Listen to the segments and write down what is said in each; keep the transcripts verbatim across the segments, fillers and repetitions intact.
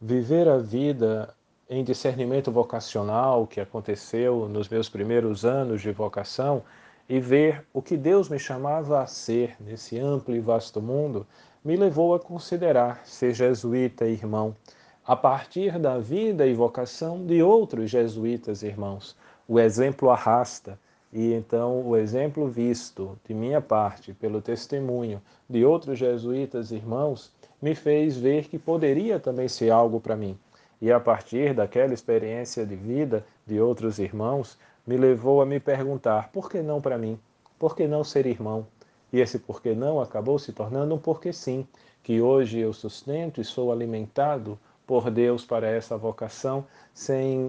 Viver a vida em discernimento vocacional, que aconteceu nos meus primeiros anos de vocação, e ver o que Deus me chamava a ser nesse amplo e vasto mundo, me levou a considerar ser jesuíta irmão, a partir da vida e vocação de outros jesuítas irmãos. O exemplo arrasta, e então o exemplo visto de minha parte pelo testemunho de outros jesuítas irmãos me fez ver que poderia também ser algo para mim. E a partir daquela experiência de vida de outros irmãos, me levou a me perguntar, por que não para mim? Por que não ser irmão? E esse por que não acabou se tornando um porquê sim, que hoje eu sustento e sou alimentado por Deus para essa vocação, sem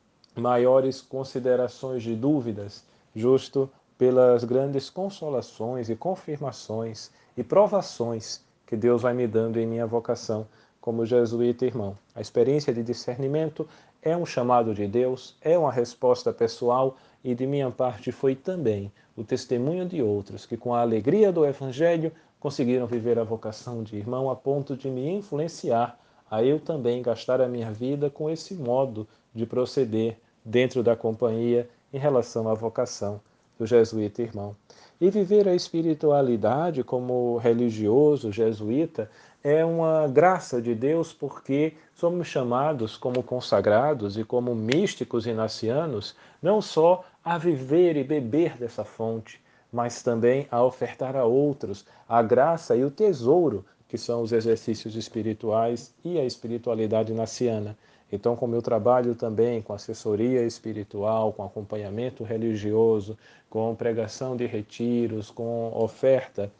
maiores considerações de dúvidas, justo pelas grandes consolações e confirmações e provações que Deus vai me dando em minha vocação como jesuíta irmão. A experiência de discernimento é um chamado de Deus, é uma resposta pessoal e de minha parte foi também o testemunho de outros que com a alegria do Evangelho conseguiram viver a vocação de irmão a ponto de me influenciar a eu também gastar a minha vida com esse modo de proceder dentro da companhia em relação à vocação do jesuíta irmão. E viver a espiritualidade como religioso jesuíta é uma graça de Deus porque somos chamados como consagrados e como místicos inacianos não só a viver e beber dessa fonte, mas também a ofertar a outros a graça e o tesouro que são os exercícios espirituais e a espiritualidade inaciana. Então, como eu trabalho também com assessoria espiritual, com acompanhamento religioso, com pregação de retiros, com oferta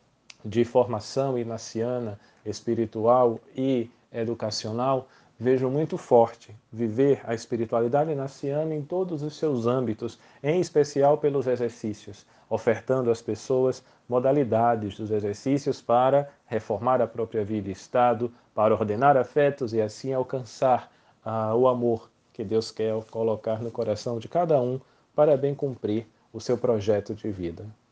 de formação inaciana, espiritual e educacional, vejo muito forte viver a espiritualidade inaciana em todos os seus âmbitos, em especial pelos exercícios, ofertando às pessoas modalidades dos exercícios para reformar a própria vida e estado, para ordenar afetos e assim alcançar ah, o amor que Deus quer colocar no coração de cada um para bem cumprir o seu projeto de vida.